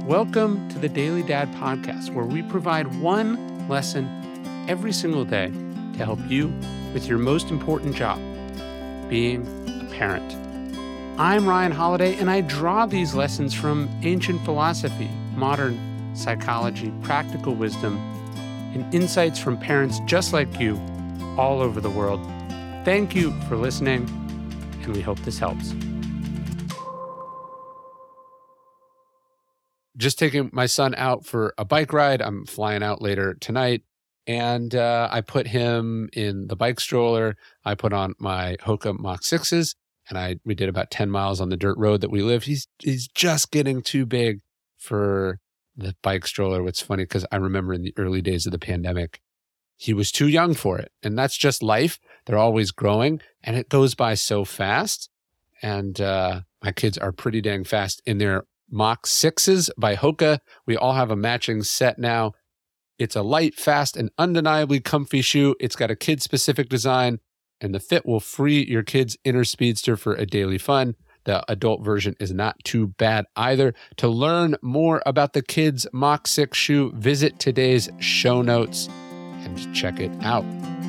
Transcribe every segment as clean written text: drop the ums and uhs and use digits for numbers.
Welcome to the Daily Dad Podcast, where we provide one lesson every single day to help you with your most important job, being a parent. I'm Ryan Holiday, and I draw these lessons from ancient philosophy, modern psychology, practical wisdom, and insights from parents just like you all over the world. Thank you for listening, and we hope this helps. Just taking my son out for a bike ride. I'm flying out later tonight, and I put him in the bike stroller. I put on my Hoka Mach 6s, and we did about 10 miles on the dirt road that we live. He's just getting too big for the bike stroller. What's funny, because I remember in the early days of the pandemic, he was too young for it. And that's just life. They're always growing, and it goes by so fast. And my kids are pretty dang fast in their Mach 6s by Hoka. We all have a matching set now. It's a light, fast, and undeniably comfy shoe. It's got a kid-specific design, and the fit will free your kid's inner speedster for a daily fun. The adult version is not too bad either. To learn more about the kids' Mach 6 shoe, visit today's show notes and check it out.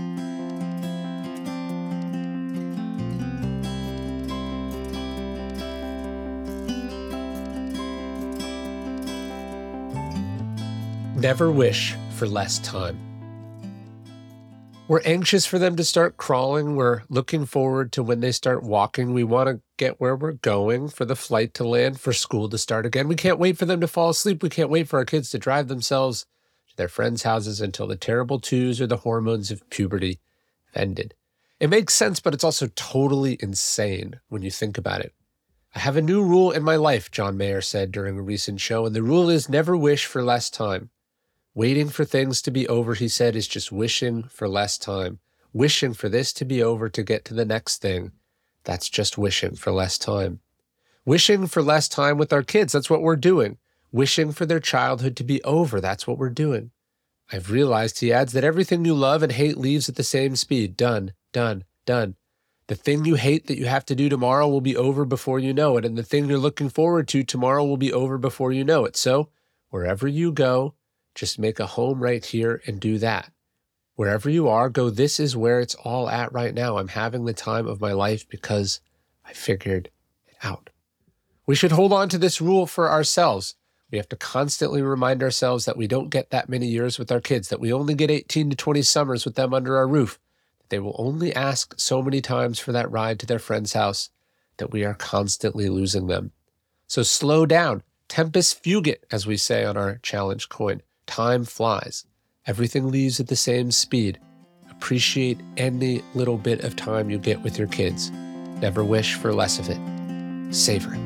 Never wish for less time. We're anxious for them to start crawling. We're looking forward to when they start walking. We want to get where we're going, for the flight to land, for school to start again. We can't wait for them to fall asleep. We can't wait for our kids to drive themselves to their friends' houses until the terrible twos or the hormones of puberty have ended. It makes sense, but it's also totally insane when you think about it. I have a new rule in my life, John Mayer said during a recent show, and the rule is never wish for less time. Waiting for things to be over, he said, is just wishing for less time. Wishing for this to be over to get to the next thing, that's just wishing for less time. Wishing for less time with our kids, that's what we're doing. Wishing for their childhood to be over, that's what we're doing. I've realized, he adds, that everything you love and hate leaves at the same speed. Done, done, done. The thing you hate that you have to do tomorrow will be over before you know it, and the thing you're looking forward to tomorrow will be over before you know it. So, wherever you go, just make a home right here and do that. Wherever you are, go, this is where it's all at right now. I'm having the time of my life because I figured it out. We should hold on to this rule for ourselves. We have to constantly remind ourselves that we don't get that many years with our kids, that we only get 18 to 20 summers with them under our roof, that they will only ask so many times for that ride to their friend's house, that we are constantly losing them. So slow down. Tempus fugit, as we say on our challenge coin. Time flies. Everything leaves at the same speed. Appreciate any little bit of time you get with your kids. Never wish for less of it. Savor it.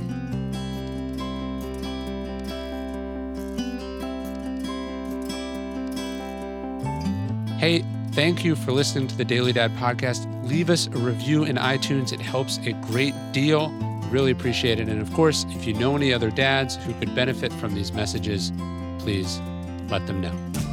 Hey, thank you for listening to the Daily Dad Podcast. Leave us a review in iTunes. It helps a great deal. Really appreciate it. And of course, if you know any other dads who could benefit from these messages, please let them know.